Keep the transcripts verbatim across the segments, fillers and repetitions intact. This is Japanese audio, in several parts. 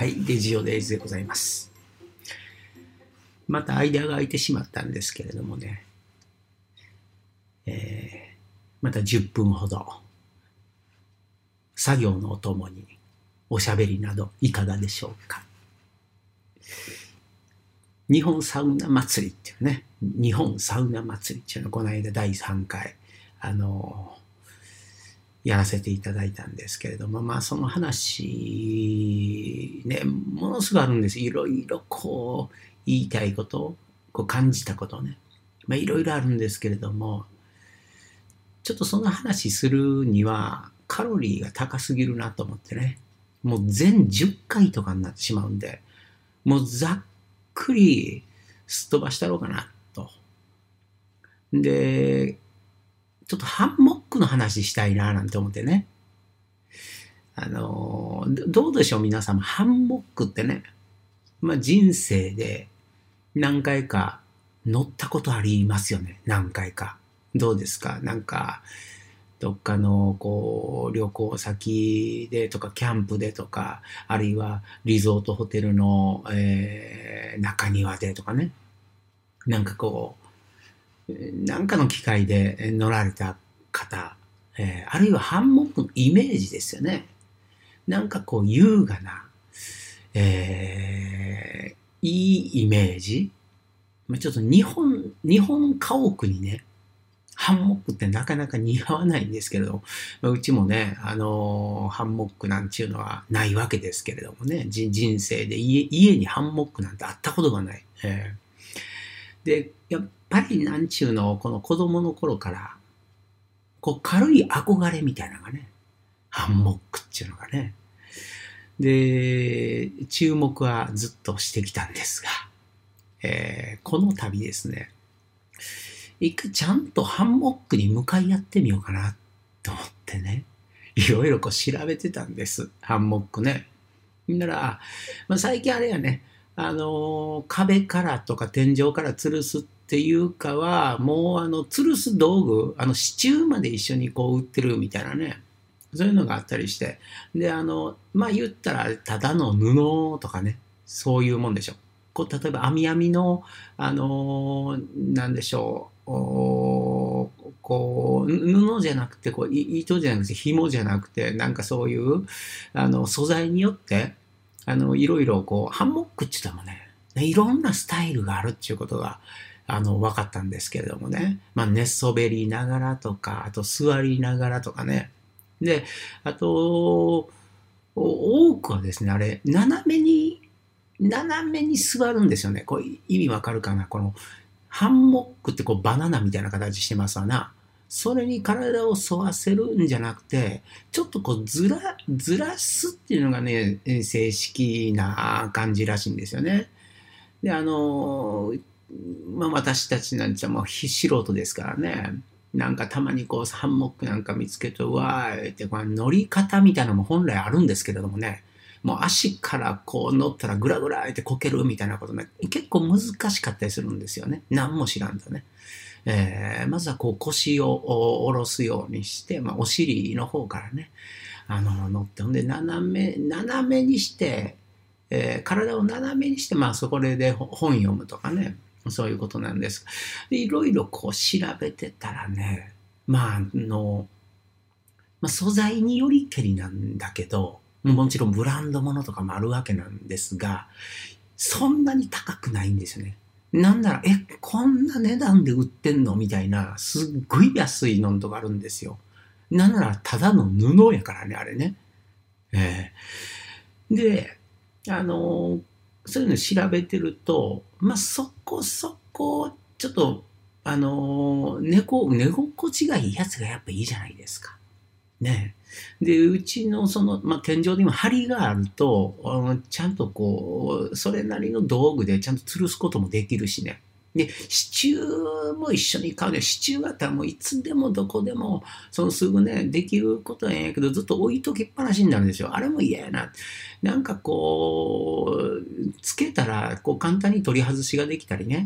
はい、レジオデイズでございます。また間が空いてしまったんですけれどもね、えー、またじゅっぷんほど作業のお供におしゃべりなどいかがでしょうか。日本サウナ祭りっていうね、日本サウナ祭りっていうのをこの間だいさんかいあのやらせていただいたんですけれども、まあその話ね、ものすごいあるんです。いろいろこう言いたいこと、こう感じたことね、まあいろいろあるんですけれども、ちょっとその話するにはカロリーが高すぎるなと思ってね、もう全じゅっかいとかになってしまうんで、もうざっくりすっ飛ばしたろうかなと。で、ちょっとハンモックの話したいななんて思ってね。あの、どうでしょう皆様、ハンモックってね、まあ人生で何回か乗ったことありますよね。何回か。どうですかなんか、どっかのこう旅行先でとかキャンプでとか、あるいはリゾートホテルの、えー、中庭でとかね。なんかこう、なんかの機会で乗られた方、えー、あるいはハンモックのイメージですよね。なんかこう優雅な、えー、いいイメージ。ちょっと日本、日本家屋にね、ハンモックってなかなか似合わないんですけれども、うちもね、あのー、ハンモックなんていうのはないわけですけれどもね、人生で 家, 家にハンモックなんてあったことがない。えー、で、やっぱりなんちゅうの、この子供の頃から、こう軽い憧れみたいなのがね、ハンモックっていうのがね、で、注目はずっとしてきたんですが、えー、この度ですね、一回ちゃんとハンモックに向かい合ってみようかなと思ってね、いろいろこう調べてたんです、ハンモックね。だから、まあ、最近あれやね、あのー、壁からとか天井から吊るすっていうかは、もうあの、吊るす道具、あの、支柱まで一緒にこう売ってるみたいなね、そういうのがあったりして、で、あの、まあ、言ったら、ただの布とかね、そういうもんでしょ。こう、例えば、網網の、あのー、なんでしょう、こう、布じゃなくて、こう、糸じゃなくて、紐じゃなくて、なんかそういう、あの、素材によって、あの、いろいろ、こう、ハンモックって言ったらね、いろんなスタイルがあるっていうことが、あの、分かったんですけれどもね。まあ、寝そべりながらとか、あと座りながらとかね。で、あと、多くはですね、あれ、斜めに、斜めに座るんですよね。これ、意味わかるかなこの、ハンモックってこうバナナみたいな形してますわな。それに体を沿わせるんじゃなくて、ちょっとこうずら、ずらすっていうのがね、正式な感じらしいんですよね。で、あの、まあ私たちなんちゃもう素人ですからね。なんかたまにこうハンモックなんか見つけて、うわーってこう乗り方みたいなのも本来あるんですけれどもね。もう足からこう乗ったらグラグラってこけるみたいなことね、結構難しかったりするんですよね。何も知らんとね。えー、まずはこう腰を下ろすようにして、まあお尻の方からね、あの、乗って、ほんで斜め、斜めにして、えー、体を斜めにして、まあそこで本読むとかね、そういうことなんです。でいろいろこう調べてたらね、まああの、まあ、素材によりけりなんだけど、もちろんブランド物とかもあるわけなんですが、そんなに高くないんですよね。なんなら、え、こんな値段で売ってんのみたいな、すっごい安いのとかあるんですよ。なんなら、ただの布やからね、あれね。えー、で、あのー、そういうの調べてると、まあ、そこそこ、ちょっと、あのー、寝こ、寝心地がいいやつがやっぱいいじゃないですか。ね。で、うちのその、まあ、天井にも梁があると、ちゃんとこう、それなりの道具でちゃんと吊るすこともできるしね。で、支柱も一緒に買うね。支柱があったらもういつでもどこでも、そのすぐね、できることはええんやけど、ずっと置いときっぱなしになるんですよ。あれも嫌やな。なんかこう、つけたら、こう簡単に取り外しができたりね。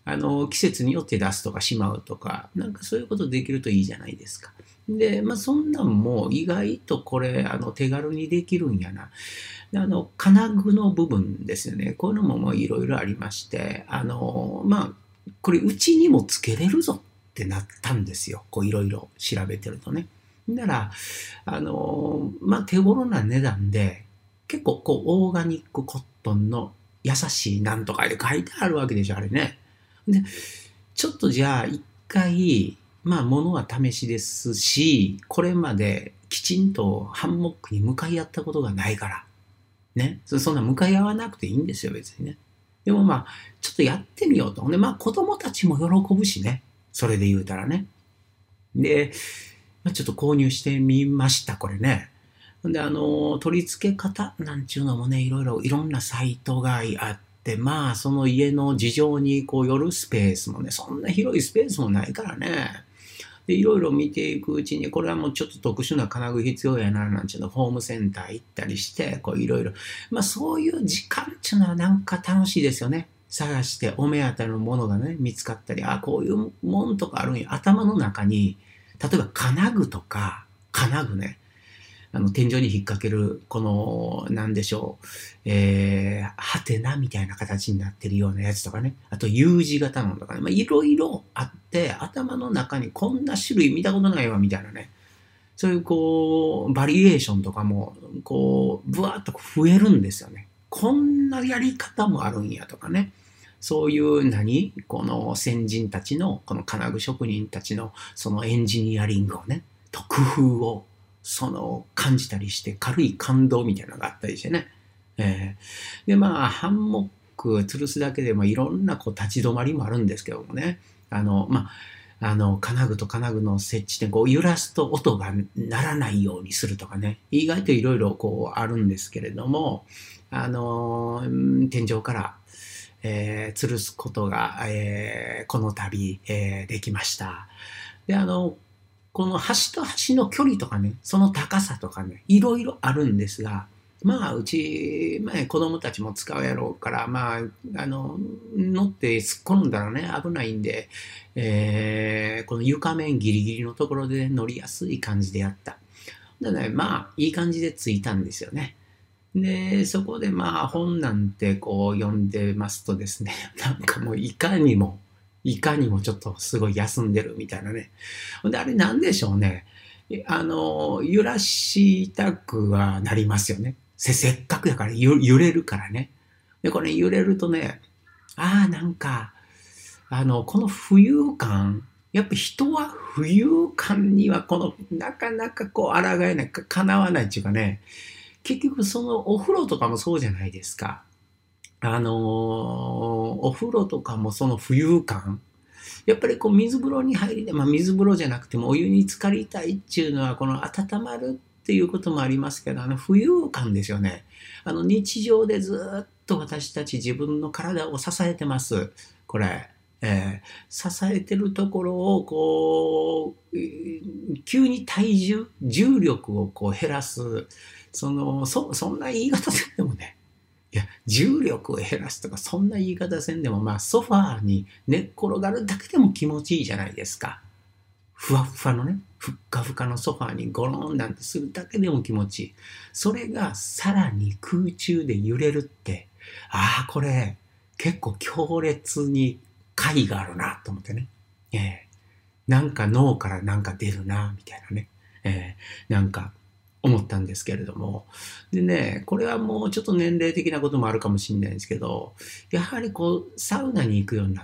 あの、季節によって出すとかしまうとか、なんかそういうことできるといいじゃないですか。で、まあそんなんも意外とこれ、あの、手軽にできるんやな。であの、金具の部分ですよね。こういうのももういろいろありまして、あの、まあ、これうちにもつけれるぞってなったんですよ。こういろいろ調べてるとね。だから、あの、まあ手頃な値段で、結構こうオーガニックコットンの優しいなんとかで書いてあるわけでしょ、あれね。で、ちょっとじゃあ一回、まあ物は試しですし、これまできちんとハンモックに向かい合ったことがないから、ね。そんな向かい合わなくていいんですよ、別にね。でもまあ、ちょっとやってみようと。で、まあ子供たちも喜ぶしね。それで言うたらね。で、まあ、ちょっと購入してみました、これね。で、あの、取り付け方なんちゅうのもね、いろいろ、いろんなサイトがあって、まあ、その家の事情にこう寄るスペースもね、そんな広いスペースもないからね。で、いろいろ見ていくうちに、これはもうちょっと特殊な金具必要やな、なんちゅうの、ホームセンター行ったりして、こういろいろ。まあ、そういう時間っていうのはなんか楽しいですよね。探してお目当たりのものがね、見つかったり、あ、こういうもんとかあるんや。頭の中に、例えば金具とか、金具ね。あの、天井に引っ掛ける、この、なんでしょう、えー、ハテナみたいな形になってるようなやつとかね。あと U 字型のとかね。まあ、いろいろあって、頭の中にこんな種類見たことないわ、みたいなね。そういう、こう、バリエーションとかも、こう、ブワーっと増えるんですよね。こんなやり方もあるんやとかね。そういう何この先人たちの、この金具職人たちの、そのエンジニアリングをね、と工夫を、その、感じたりして、軽い感動みたいなのがあったりしてね。えー、で、まあ、ハンモック吊るすだけでもいろんなこう立ち止まりもあるんですけどもね。あの、まあ、あの、金具と金具の設置点、こう揺らすと音が鳴らないようにするとかね。意外といろいろこうあるんですけれども、あの、天井から、えー、吊るすことが、えー、この度、えー、できました。で、あの、この端と端の距離とかね、その高さとかね、いろいろあるんですが、まあ、うち、まあ、子供たちも使うやろうから、まあ、あの、乗って突っ込んだらね、危ないんで、えー、この床面ギリギリのところで乗りやすい感じでやった。でね、まあ、いい感じでついたんですよね。で、そこでまあ、本なんてこう読んでますとですね、なんかもういかにも、いかにもちょっとすごい休んでるみたいなね。で、あれなんでしょうね。あの、揺らしたくはなりますよね。せ、せっかくやから揺揺れるからね。で、これ揺れるとね、ああ、なんか、あの、この浮遊感、やっぱ人は浮遊感にはこの、なかなかこう、抗えない、か、叶わないっていうかね、結局そのお風呂とかもそうじゃないですか。あのーお風呂とかもその浮遊感。やっぱりこう水風呂に入りたい。まあ水風呂じゃなくてもお湯に浸かりたいっていうのはこの温まるっていうこともありますけど、あの浮遊感ですよね。あの日常でずっと私たち自分の体を支えてます。これ。えー支えてるところをこう、急に体重、重力をこう減らす。その、そ、そんな言い方せんでもね、いや、重力を減らすとか、そんな言い方せんでも、まあ、ソファーに寝っ転がるだけでも気持ちいいじゃないですか。ふわっふわのね、ふっかふかのソファーにゴロンなんてするだけでも気持ちいい。それがさらに空中で揺れるって、ああ、これ、結構強烈に解があるなと思ってね。ええなんか脳からなんか出るな、みたいなね。えー、なんか思ったんですけれども。でね、これはもうちょっと年齢的なこともあるかもしれないんですけど、やはりこう、サウナに行くようになって、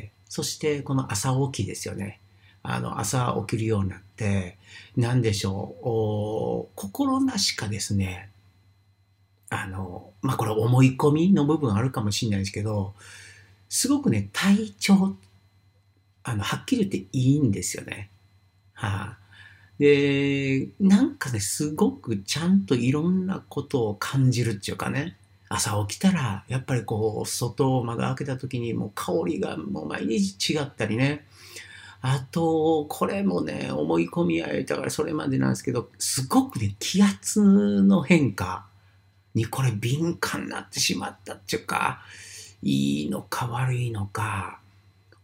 そしてこの朝起きですよね。あの、朝起きるようになって、なんでしょう、お心なしかですね、あの、まあ、これ思い込みの部分あるかもしれないですけど、すごくね、体調、あの、はっきり言っていいんですよね。はい、で、なんかね、すごくちゃんといろんなことを感じるっていうかね、朝起きたら、やっぱりこう、外を窓開けた時にもう香りがもう毎日違ったりね。あと、これもね、思い込みやだからそれまでなんですけど、すごくね、気圧の変化にこれ敏感になってしまったっていうか、いいのか悪いのか、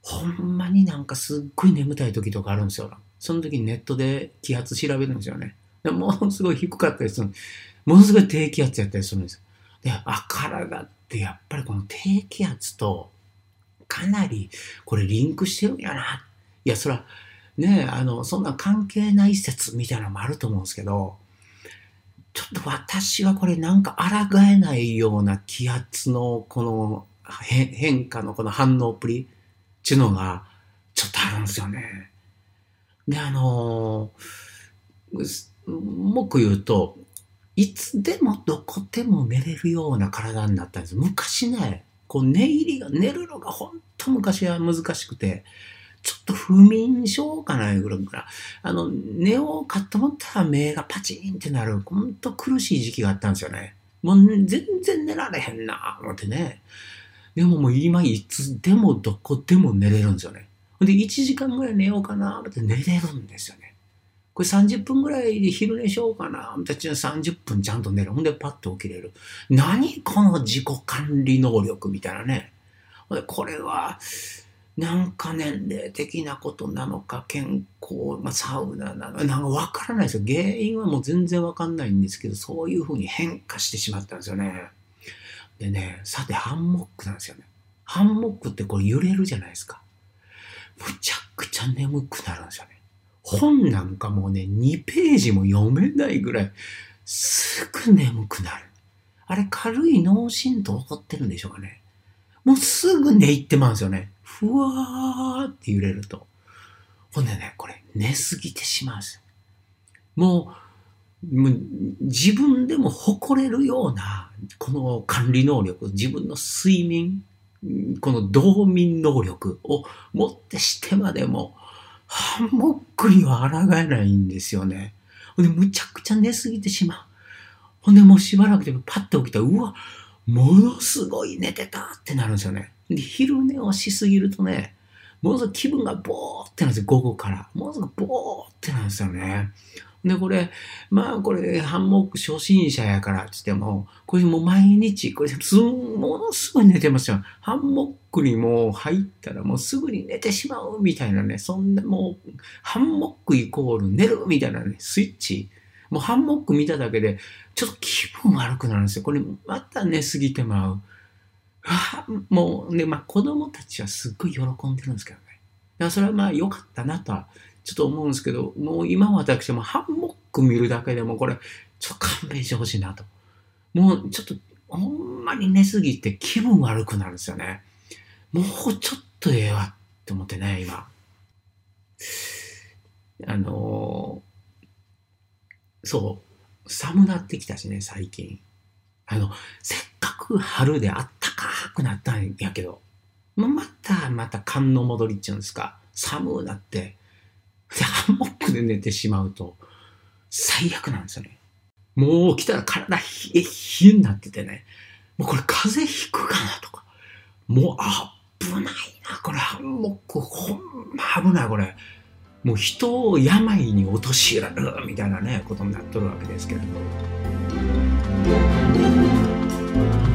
ほんまになんかすっごい眠たい時とかあるんですよ。その時にネットで気圧調べるんですよね。でものすごい低かったりする。ものすごい低気圧やったりするんですよ。で、あ、体ってやっぱりこの低気圧とかなりこれリンクしてるんやな。いや、そら、ね、あの、そんな関係ない説みたいなのもあると思うんですけど、ちょっと私はこれなんか抗えないような気圧のこの変変化のこの反応っぷりっていうのがちょっとあるんですよね。で、あのー、もっく言うと、いつでもどこでも寝れるような体になったんです。昔ね、こう寝入りが、寝るのがほんと昔は難しくて、ちょっと不眠症かなぐらいから、あの、寝ようかと思ったら目がパチンってなる、ほんと苦しい時期があったんですよね。もう全然寝られへんな思ってね。でももう今いつでもどこでも寝れるんですよね。で、いちじかんぐらい寝ようかな思って寝れるんですよね。これさんじゅっぷんぐらいで昼寝しようかな思ってさんじゅっぷんちゃんと寝る。ほんでパッと起きれる。何この自己管理能力みたいなね。これは、なんか年齢的なことなのか、健康、まあ、サウナなのか、なんかわからないですよ。原因はもう全然わかんないんですけど、そういうふうに変化してしまったんですよね。でね、さてハンモックなんですよね。ハンモックってこれ揺れるじゃないですか。むちゃくちゃ眠くなるんですよね。本なんかもうね、にページも読めないぐらい、すぐ眠くなる。あれ軽い脳震盪起こってるんでしょうかね。もうすぐ寝入ってまうんですよね。ふわーって揺れると。ほんでね、これ寝すぎてしまうんですよ。もう、もう自分でも誇れるような、この管理能力、自分の睡眠、この冬眠能力をもってしてまでも、ハンモックには抗えないんですよね。ほんで、むちゃくちゃ寝すぎてしまう。ほんで、もうしばらくでパッと起きたら、うわ、ものすごい寝てたってなるんですよね。で、昼寝をしすぎるとね、ものすごい気分がボーってなるんですよ、午後から。ものすごいボーってなるんですよね。で、これ、まあこれ、ハンモック初心者やからって言っても、これもう毎日、これすものすごい寝てますよ。ハンモックにもう入ったらもうすぐに寝てしまうみたいなね、そんなもう、ハンモックイコール寝るみたいなね、スイッチ。もうハンモック見ただけで、ちょっと気分悪くなるんですよ。これまた寝すぎてまう。あもうね、まあ子供たちはすっごい喜んでるんですけどね。だからそれはまあ良かったなとはちょっと思うんですけど、もう今私もハンモック見るだけでもこれ、ちょっと勘弁してほしいなと。もうちょっと、ほんまに寝すぎて気分悪くなるんですよね。もうちょっとええわって思ってね、今。あのー、そう、寒なってきたしね、最近。あの、せっかく春であったかくなったんやけど、また、また寒の戻りっちゅうんですか。寒くなって、で、ハンモックで寝てしまうと、最悪なんですよね。もう来たら体冷え冷えになっててね、もうこれ風邪ひくかなとか、もう危ないな、これハンモック、ほんま危ない、これ。もう人を病に陥れるみたいなね、ことになっとるわけですけれど。